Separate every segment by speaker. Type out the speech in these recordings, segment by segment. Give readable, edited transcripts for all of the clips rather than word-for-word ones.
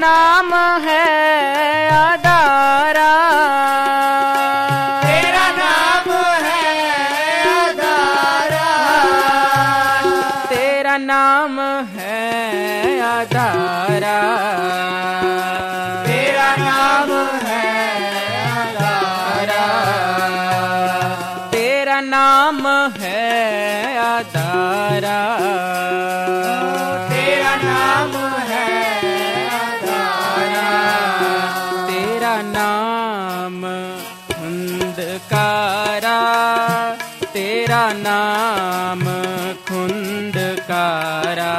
Speaker 1: नाम है आधारा,
Speaker 2: तेरा नाम है आधारा,
Speaker 1: तेरा नाम है आधारा,
Speaker 2: तेरा नाम है आधारा,
Speaker 1: तेरा नाम है आधारा,
Speaker 2: तेरा नाम है आधारा,
Speaker 1: तेरा नाम खुंदकारा, तेरा नाम खुंदकारा,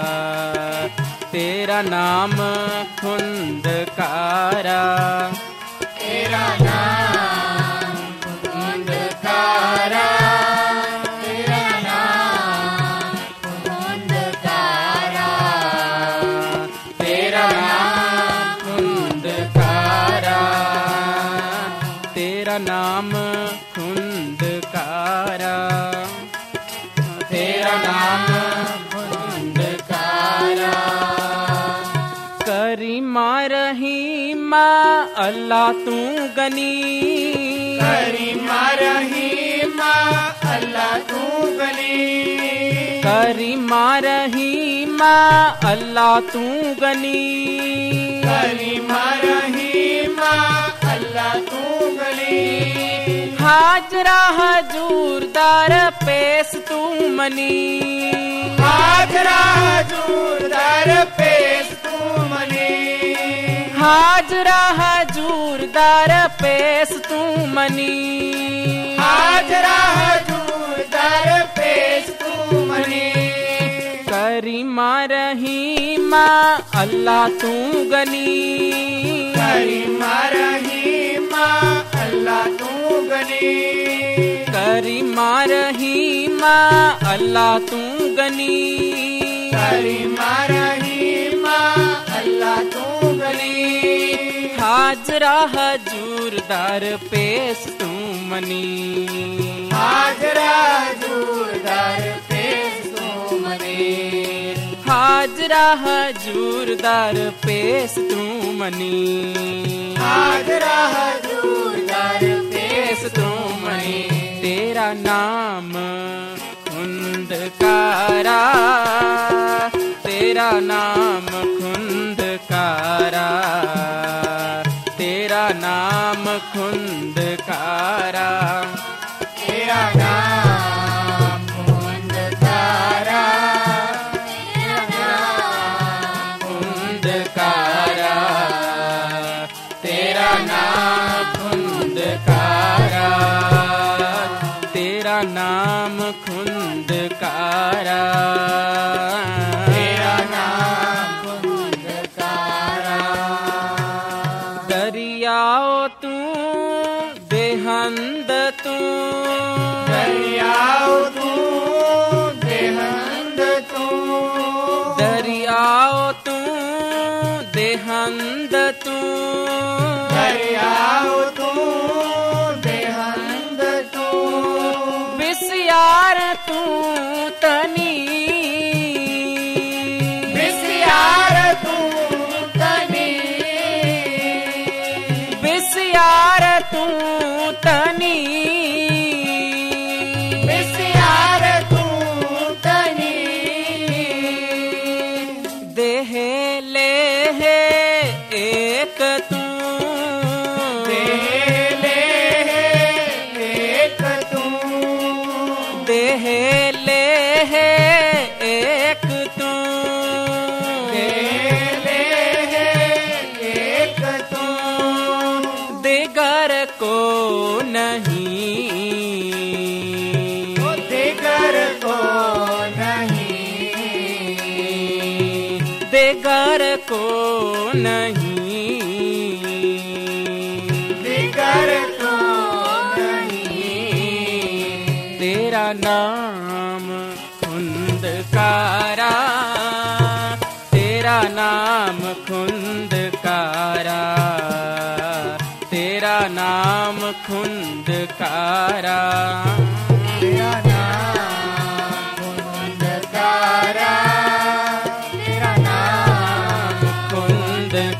Speaker 1: तेरा नाम खुंदकारा,
Speaker 2: तेरा नाम खुंदकारा, तेरा नाम खुंदकारा,
Speaker 1: तेरा नाम खुंदकारा, तेरा नाम खुंदकारा, तेरा नाम खुंदकारा। करीमा रहीमा अल्लाह तू गनी,
Speaker 2: करीमा रहीमा अल्लाह तू गनी,
Speaker 1: करीमा रहीमा अल्लाह तू गनी,
Speaker 2: करीमा रहीमा अल्लाह तू गनी,
Speaker 1: हाजरा हजूरदार पेश तू मनी,
Speaker 2: हाजरा हजूरदार पेश तू मनी,
Speaker 1: हाजरा हजूरदार पेश तू मनी,
Speaker 2: हाजरा हजूरदार पेश तू मनी,
Speaker 1: करीमा रहीमा अल्लाह तू गनी,
Speaker 2: करीमा रहीमा अल्लाह तू गनी,
Speaker 1: करीमा रहीमा अल्लाह तू गनी,
Speaker 2: करीमा रहीमा अल्लाह तू गनी,
Speaker 1: हाजरा हजूरदार पेश तू मनी,
Speaker 2: हाजरा हजूरदार पेश तू मनी,
Speaker 1: हाजरा हजूरदार पेश तू मनी,
Speaker 2: हाजरा हजूरदार पेश तू मनी,
Speaker 1: तेरा नाम खुंदकारा, तेरा नाम खुंदकारा, तेरा नाम खुंदकारा,
Speaker 2: तेरा नाम खुंदकारा, तेरा नाम
Speaker 1: खुंदकारा, तेरा नाम खुंदकारा, तेरा नाम खुंदकारा,
Speaker 2: तेरा नाम खुंदकारा,
Speaker 1: दरियाओ तू बेहंद तू,
Speaker 2: दरियाओ तू बेहंद तू,
Speaker 1: दरियाओ तू देहंद तू,
Speaker 2: दरियाओ तू बेहंद तू,
Speaker 1: बिस्यार तू तनी,
Speaker 2: बिस्यार तू तनी,
Speaker 1: बिस्यार तू तनी,
Speaker 2: बिस्यार तू तनी,
Speaker 1: देह ले है एक तू,
Speaker 2: देले एक तू,
Speaker 1: देह ले है एक तू,
Speaker 2: देले एक तू,
Speaker 1: दिगर को नहीं,
Speaker 2: दिगर को नहीं,
Speaker 1: दिगर को नहीं,
Speaker 2: दिगर को नहीं,
Speaker 1: तेरा नाम खुंदकारा, तेरा नाम खुंदकारा, तेरा नाम खुंदकारा,
Speaker 2: तेरा नाम खुंदकारा, तेरा नाम
Speaker 1: खुंदकारा,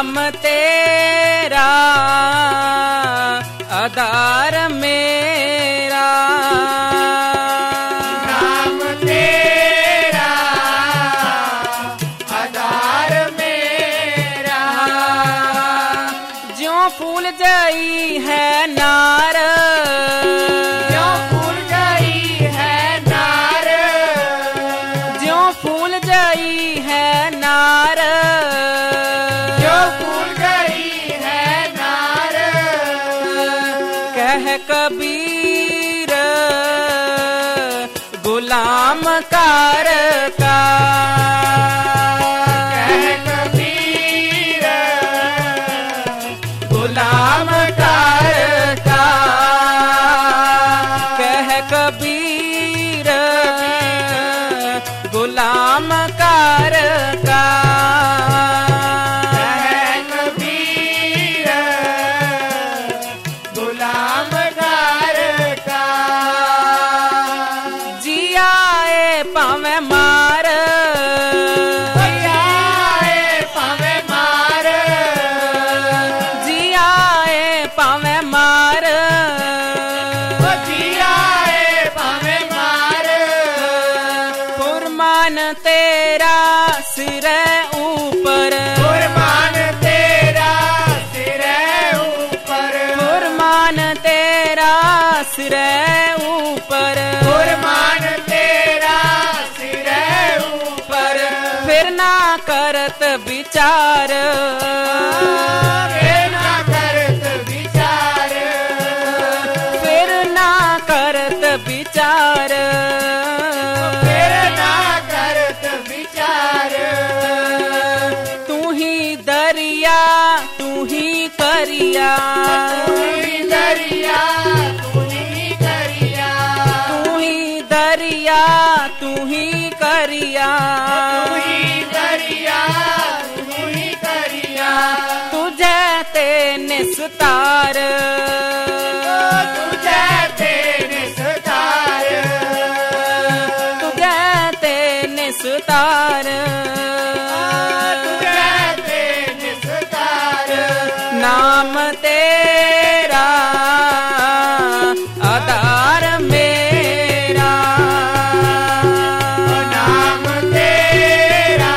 Speaker 1: नाम तेरा आधार मेरा,
Speaker 2: नाम तेरा आधार मेरा।
Speaker 1: ज्यों फूल जाई है नार,
Speaker 2: ज्यों फूल गई है नार,
Speaker 1: ज्यों फूल जाई है नार,
Speaker 2: ज्यों फूल गई है नार।
Speaker 1: कह कबीर गुलाम कार का,
Speaker 2: कह कबीर
Speaker 1: गुलाम कार का, कह कबीर गुलाम कार का।
Speaker 2: कह कबीर गुलाम कार का।
Speaker 1: जियाए पावे मार,
Speaker 2: जियाए पावे मार,
Speaker 1: जियाए पावे मार,
Speaker 2: जियाए पावे मार।
Speaker 1: फुरमान तेरा सिर ऊपर,
Speaker 2: कुर्बान तेरा सिर ऊपर,
Speaker 1: फुरमान तेरा सिर ऊपर,
Speaker 2: कुर्बान तेरा सिर ऊपर।
Speaker 1: फिर ना करत विचार,
Speaker 2: फिर ना करत विचार,
Speaker 1: फिर ना करत विचार,
Speaker 2: फिर ना करत विचार।
Speaker 1: तू ही दरिया तू ही करिया,
Speaker 2: तू ही दरिया तू ही करिया,
Speaker 1: तू ही दरिया तू ही करिया,
Speaker 2: तू ही दरिया तू ही करिया।
Speaker 1: तुझे ते निस्तार,
Speaker 2: तुझे तेरे सुतार,
Speaker 1: तुझे ते निस्तार,
Speaker 2: तुझे तेरे सुतार।
Speaker 1: नाम तेरा आधार मेरा,
Speaker 2: नाम तेरा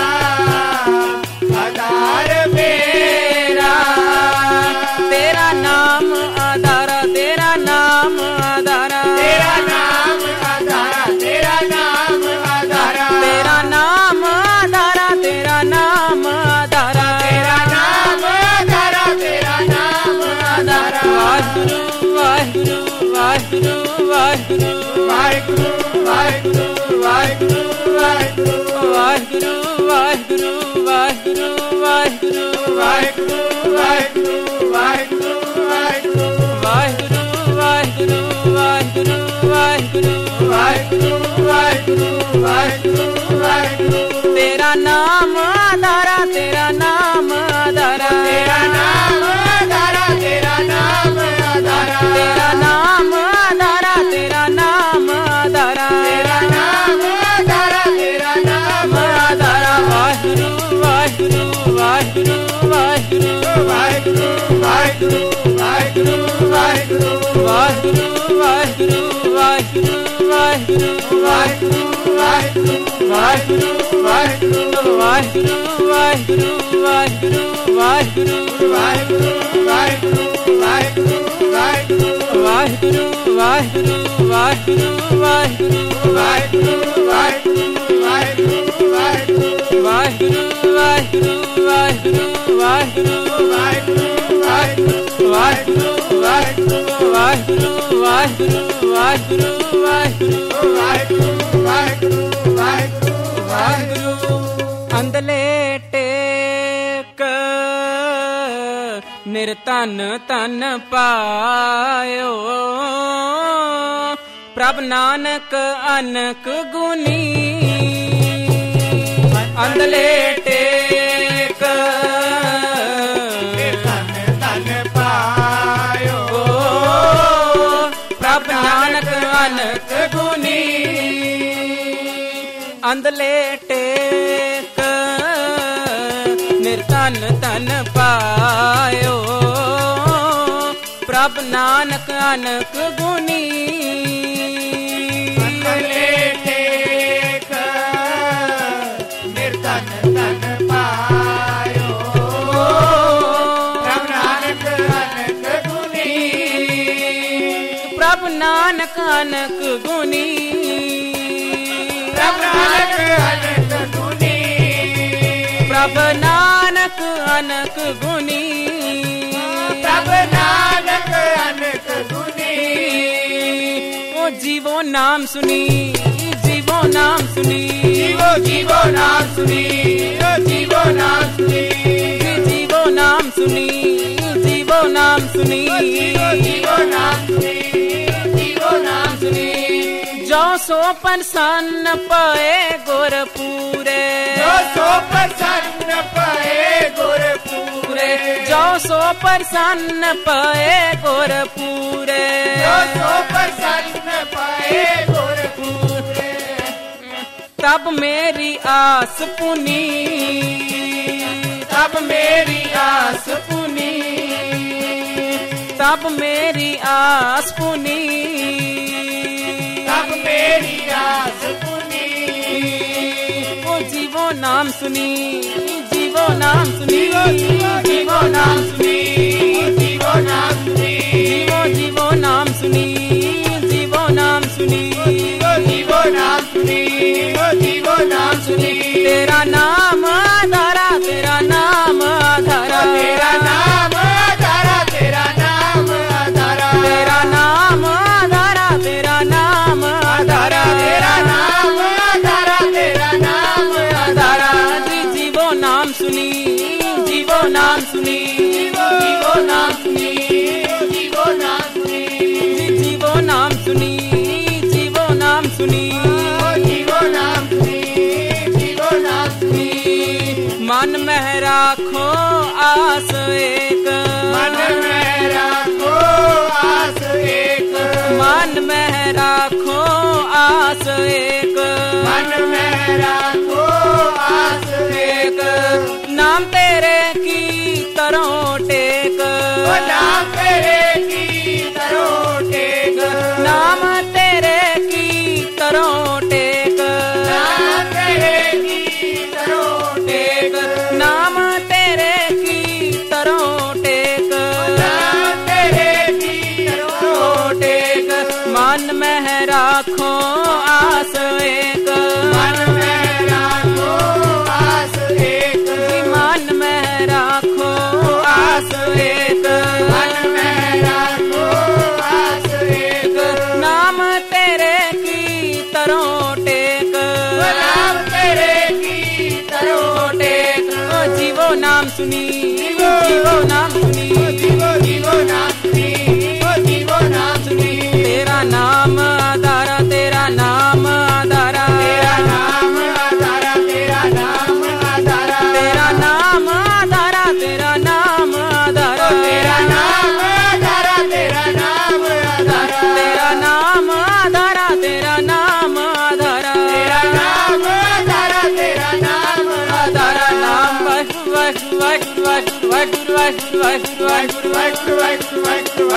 Speaker 2: आधार मेरा,
Speaker 1: तेरा नाम आधार, तेरा नाम आधार,
Speaker 2: तेरा नाम आधारा, तेरा नाम आधारा,
Speaker 1: तेरा नाम आधार, तेरा नाम आधार,
Speaker 2: तेरा नाम आधारा, तेरा नाम आधारा।
Speaker 1: वाहिगुरु वाहिगुरु वाहिगुरु वाहिगुरु,
Speaker 2: वाहिगुरु वाहिगुरु वाहिगुरु वाहिगुरु,
Speaker 1: वाहिगुरु वाहिगुरु वाहिगुरु वाहिगुरु,
Speaker 2: वाहिगुरु वाहिगुरु वाहिगुरु,
Speaker 1: वाहिगुरु वाहिगुरु वाहिगुरु
Speaker 2: वाहिगुरु वाहिगुरु वाहिगुरु वाहिगुरु।
Speaker 1: तेरा नाम आधारा, तेरा नाम आधारा,
Speaker 2: तेरा नाम आधारा, तेरा नाम आधारा,
Speaker 1: तेरा नाम आधारा, तेरा नाम आधारा,
Speaker 2: तेरा नाम आधारा, तेरा नाम
Speaker 1: आधारा। वाहिगुरु वाहिगुरु वाहिगुरु वाहिगुरु,
Speaker 2: वाहिगुरु वाहिगुरु वाहिगुरु वाहिगुरु,
Speaker 1: वाहिगुरु वाहिगुरु वाहिगुरु वाहिगुरु,
Speaker 2: वाहिगुरु वाहिगुरु वाहिगुरु वाहिगुरु,
Speaker 1: वाहिगुरु वाहिगुरु वाहिगुरु वाहिगुरु,
Speaker 2: वाहिगुरु वाहिगुरु वाहिगुरु वाहिगुरु,
Speaker 1: वाहिगुरु वाहिगुरु वाहिगुरु वाहिगुरु,
Speaker 2: वाहिगुरु वाहिगुरु वाहिगुरु वाहिगुरु,
Speaker 1: वाहिगुरु वाहिगुरु वाहिगुरु वाहिगुरु,
Speaker 2: वाहिगुरु वाहिगुरु वाहिगुरु वाहिगुरु,
Speaker 1: वाहिगुरु वाहिगुरु वाहिगुरु वाहिगुरु,
Speaker 2: वाहिगुरु वाहिगुरु वाहिगुरु वाहिगुरु।
Speaker 1: अंधले टेक निरतन तन पायो, प्रभ नानक अनक गुनी। अंधले टेक
Speaker 2: तन तन पायो,
Speaker 1: प्रभ नानक अनक गुनी। अंधले टेक निर्धन धन पायो प्रभ नानक अनक गुनी
Speaker 2: मंगले टेक निर्धन धन पायो प्रभ नानक अनक गुनी
Speaker 1: प्रभ नानक अनक गुनी
Speaker 2: प्रभ नानक अनक गुनी
Speaker 1: प्रभ नानक अनक गुनी
Speaker 2: प्रभ नानक अनक गुनी
Speaker 1: ओ जीवो नाम सुनी जीवो नाम सुनी
Speaker 2: जीवो जीवो नाम सुनी जीवो नाम सुनी
Speaker 1: जीवो नाम सुनी जीवो नाम सुनी
Speaker 2: जीवो नाम सुनी जीवो नाम सुनी
Speaker 1: जो सो प्रसन्न पए गुर पूरे
Speaker 2: जो सो प्रसन्न पए गुर पूरे
Speaker 1: जो सो प्रसन्न पए गुर पूरे
Speaker 2: जो सो प्रसन्न पए गुर पूरे
Speaker 1: तब मेरी आस पुनी
Speaker 2: तब मेरी आस पुनी
Speaker 1: तब मेरी आस पुनी
Speaker 2: तब मेरी आस पुनी
Speaker 1: ओ जीवो नाम सुनी जीवो नाम सुनी
Speaker 2: जीवो नाम सुनी जीवो नाम सुनी
Speaker 1: जीवो जीवो नाम सुनी जीवो नाम सुनी
Speaker 2: जीवो नाम सुनी जीवो नाम सुनी
Speaker 1: तेरा नाम आधारा तेरा नाम आधारा
Speaker 2: तेरा नाम आधारा तेरा नाम आधारा
Speaker 1: तेरा नाम आधारा तेरा नाम आधारा
Speaker 2: तेरा नाम आधारा तेरा नाम आधारा
Speaker 1: जीवो नाम सुनी जीवो नाम सुनी
Speaker 2: जीवो नाम सुनी जीवो नाम सुनी
Speaker 1: जीवो नाम सुनी जीवो नाम सुनी
Speaker 2: जीवो नाम सुनी जीवो नाम सुनी
Speaker 1: मन में राखो आस एक
Speaker 2: मन में राखो आस एक
Speaker 1: मन में राखो आस एक
Speaker 2: मन में राखो आस एक
Speaker 1: नाम तेरे की तरह टेक
Speaker 2: नाम तेरे की तरो टेक
Speaker 1: नाम तेरे की तरह टेक
Speaker 2: नाम तेरे की तरो टेक
Speaker 1: नाम तेरे की तरह टेक
Speaker 2: नाम तेरे की तरो टेक
Speaker 1: मन में राखो आस एक
Speaker 2: मन में राखो आस एक
Speaker 1: मन में राखो आस एक
Speaker 2: मन में राखो आस एक
Speaker 1: नाम तेरे की तरह टेक
Speaker 2: नाम तेरे की तरो टेक
Speaker 1: जीवो नाम सुनी जीवो नाम सुनी
Speaker 2: जीवो जीवो नाम सुनी जीवो नाम सुनी
Speaker 1: तेरा नाम आधारा तेरा नाम आधारा
Speaker 2: तेरा नाम आधारा तेरा नाम आधारा
Speaker 1: तेरा नाम आधारा तेरा नाम आधारा
Speaker 2: तेरा नाम आधारा तेरा नाम आधारा
Speaker 1: तेरा नाम आधारा तेरा नाम आधारा
Speaker 2: तेरा नाम आधारा तेरा नाम आधारा
Speaker 1: नाम वाहिगुरु वाहिगुरु वाहिगुरु वाहिगुरु वाहिगुरु वाहिगुरु वाहिगुरु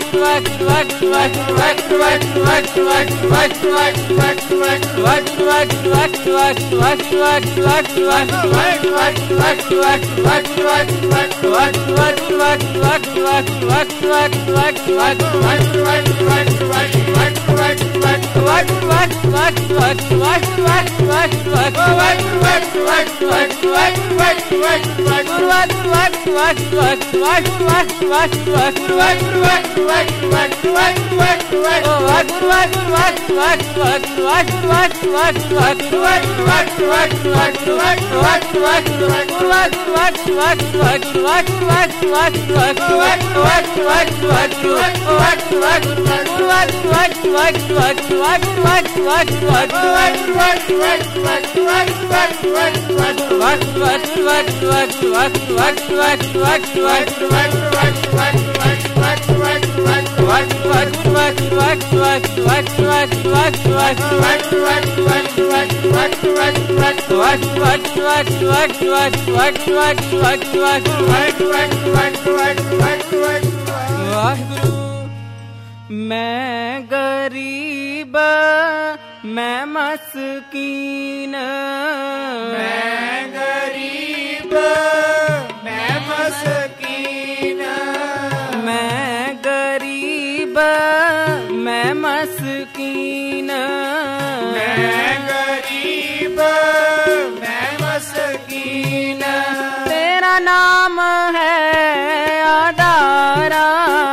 Speaker 1: मैं गरीब मैं मस्कीन
Speaker 2: मैं गरीब मैं मस्कीन
Speaker 1: मैं गरीब मैं मस्कीन
Speaker 2: मैं गरीब मैं मस्कीन
Speaker 1: तेरा नाम है आदारा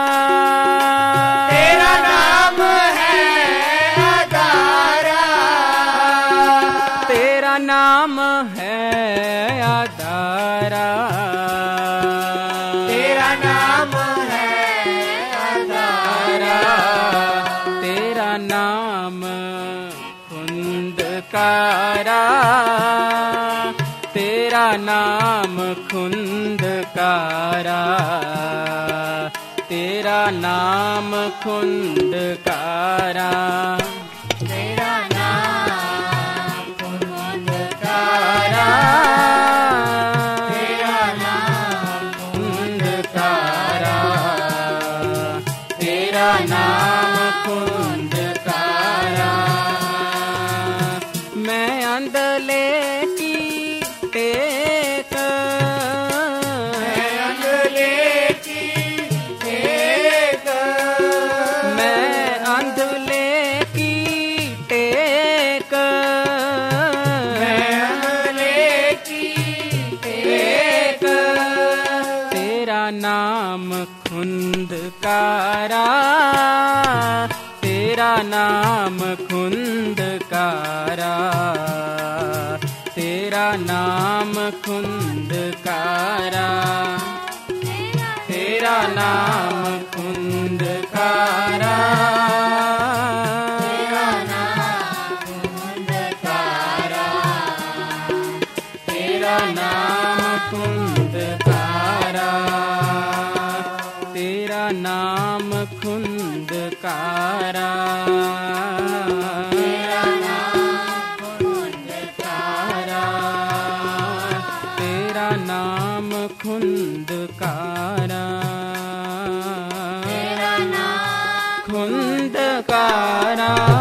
Speaker 1: नाम है आधारा
Speaker 2: तेरा नाम है आधारा
Speaker 1: तेरा नाम खुंदकारा तेरा नाम खुंदकारा तेरा नाम खुंदकारा
Speaker 2: तेरा
Speaker 1: नाम खुंदकारा मैं अंधले की टेक
Speaker 2: मैं अंधले की टेक
Speaker 1: मैं अंधले की टेक
Speaker 2: मैं अंधले की टेक
Speaker 1: तेरा नाम खुंदकारा तेरा नाम खुंदकारा तेरा नाम खुंदकारा तेरा नाम खुंदकारा
Speaker 2: तेरा नाम खुंदकारा
Speaker 1: तेरा नाम खुंदकारा तेरा नाम खुंदकारा
Speaker 2: तेरा नाम खुंदकारा
Speaker 1: तेरा नाम खुंदकारा
Speaker 2: तेरा नाम
Speaker 1: खुंदकारा